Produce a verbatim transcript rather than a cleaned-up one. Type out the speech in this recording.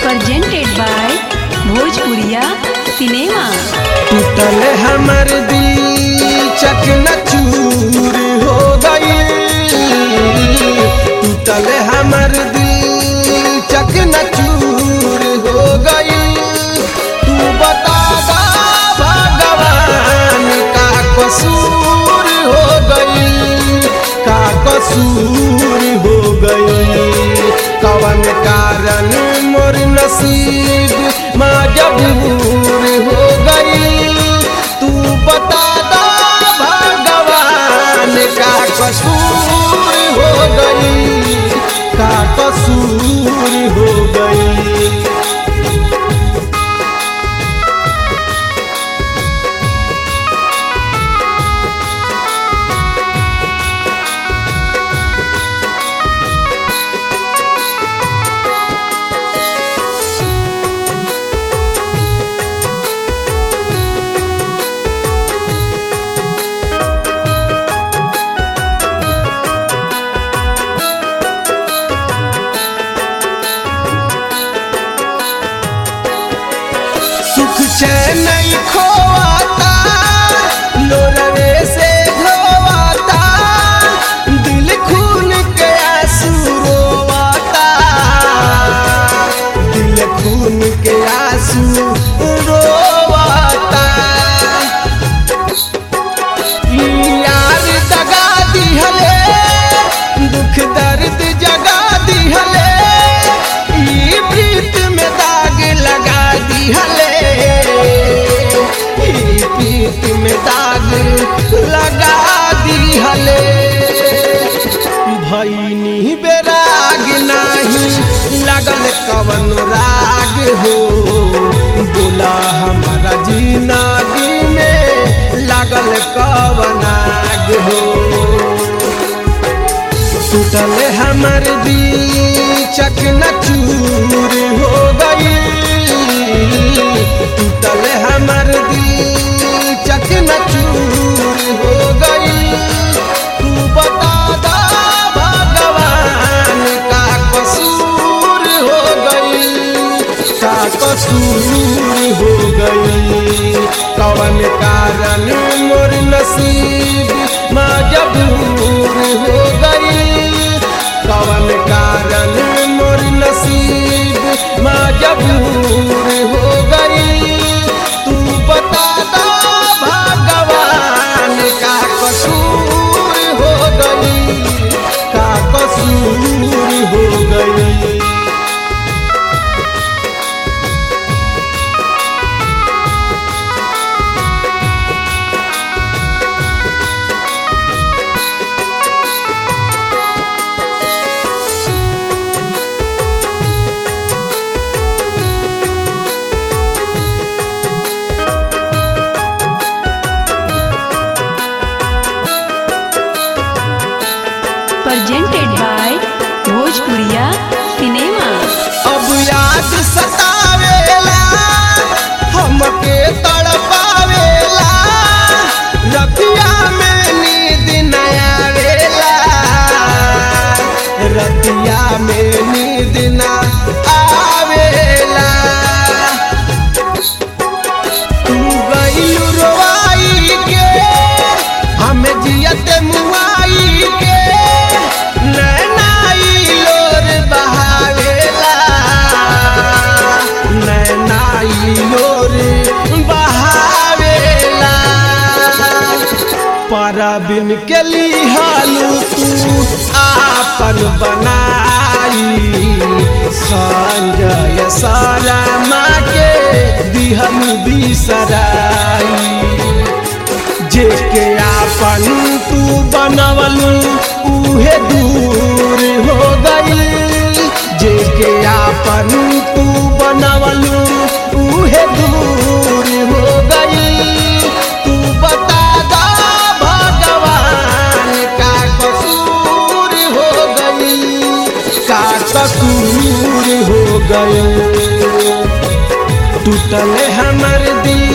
presented by Bhojpuriya cinema. टूटल हमर दिल चकनाचूर हो गई, टूटल हमर दिल चकनाचूर हो गई। तू बता दा भगवान का कसूर हो गई, का कसूर हो गई। कवन कारण मोर नसीब मजबूर हो गई। तू बता दा भगवान का कसूर हो गई, का कसूर हो गई। सुख चैन नहीं खोआता, लोरवे से धोआता, दिल खून के आंसू रोवाता, दिल खून के आंसू रोवाता। यार दगा दिहले, दुख दर्द जगा दिहले, ई प्रीत में दाग लगा दिहले, प्रीत में दाग लगा दिहले। भईनी बेराग नाही लगल कवन राग हो, बोला हमारा जिंदगी में लगल कवन आग हो। टूटल हमर दिल चकनाचूर हो गई, टूटल हमर दिल चकनाचूर हो गई। तू बता दा भगवान का कसूर हो गई, का कसूर हो गई। कवन कारण मोर नसीब मजबूर हो गई, कवन कारण मोर नसीब मजबूर हो गई। तू बता दा भगवान का कसूर हो गई, का कसूर हो गई। presented by Bhojpuriya cinema. अब याद सतावेला, हमके तड़पावेला, रतिया में नींद न आवेला, रतिया में नींद न आवेला। तू गइलू रोवाई के, हमें जियत मुआई के, नैनाई लोर बहावेला, नैनाई लोर बहावेला। परबिन के लिहालू तू आपन बनाई, संजय शर्मा के दिहन बिसराई। जेके आपन तू बनवलू उहे दूर हो गई, जेके आपन तू बनवलू उहे दूर हो गई। तू बता दा भगवान का कसूर हो गई, का कसूर हो गई। टूटल हमर दिल